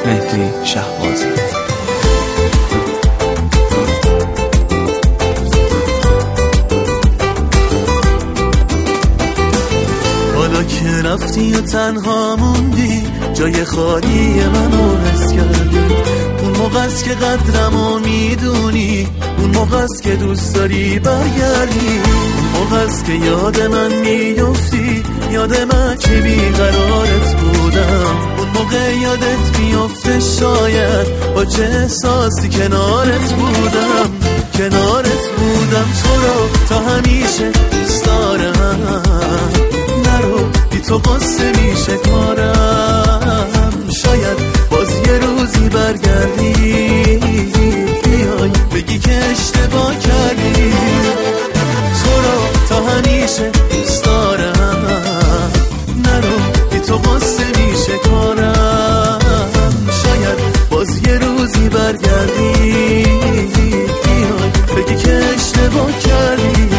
مهدی شهبازی. حالا که رفتی و تنها موندی، جای خالی منو حس کردی. اون موقع است که قدرمو میدونی، اون موقع است که دوست داری برگردی. اون موقع است که یاد من میفتی، یاد من که بیقرارت بودم. اون موقع یادت میفته شاید با چه احساسی کنارت بودم. کنارت بودم تو رو تا همیشه دوست دارم. نرو بی تو قصه میشه کارم. شاید باز یه روزی برگردی، بیای بگی که اشتباه کردی. تو رو تا همیشه دوست دارم. نرو بی تو قصه میشه کارم. شاید باز یه روزی برگردی، بیای بگی که اشتباه کردی.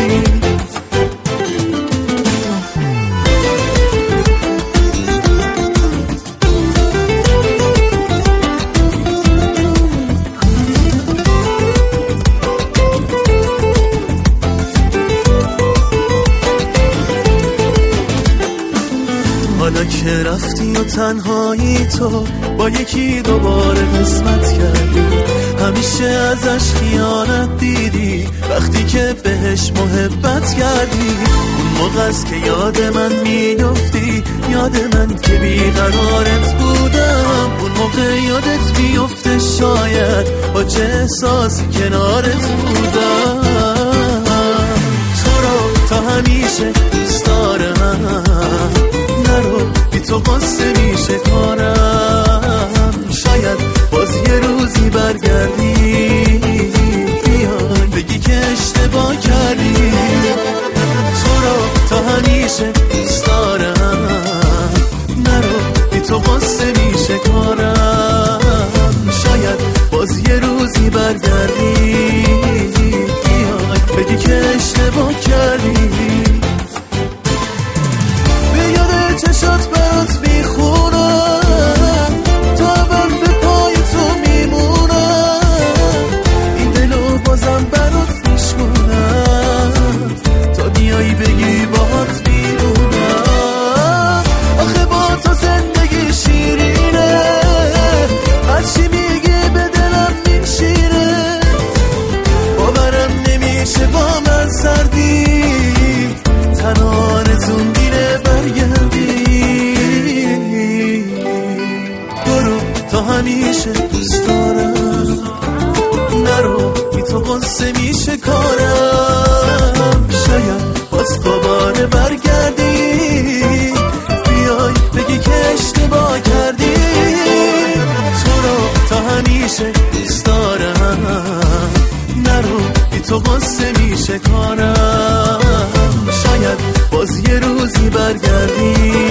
حالا که رفتی و تنهایی تو با یکی دوباره قسمت کردی. همیشه ازش خیانت دیدی وقتی که بهش محبت کردی. اون موقع است که یاد من میفتی، یاد من که بیقرارت بودم. اون موقع یادت میفته شاید با چه احساسی کنارت بودم. تو رو تا همیشه دوست دارم. نرو بی تو قصه میشه کارم. شاید باز یه روزی برگردی، بیای بگی که اشتباه کردی. تو رو تا همیشه دوست دارم. نرو بی تو قصه میشه کارم. شاید باز یه روزی برگردی، بیای بگی که اشتباه کردی. چشات برات میخونم، تا من به پای تو میمونم. این دلو بازم برات میشکنم، تا بیایی بگی باهات میمونم. آخه با تو زندگی شیرینه، هرچی میگی به دلم میشینه. باورم نمیشه با من سردی، تنانتون دیره برگردی. تا همیشه دوست دارم. نرو بی تو قصه میشه کارم. شاید باز دوباره برگردی، بیای بگی که اشتباه کردی. تو رو تا همیشه دوست دارم. نرو بی تو قصه میشه کارم. شاید باز یه روزی برگردی،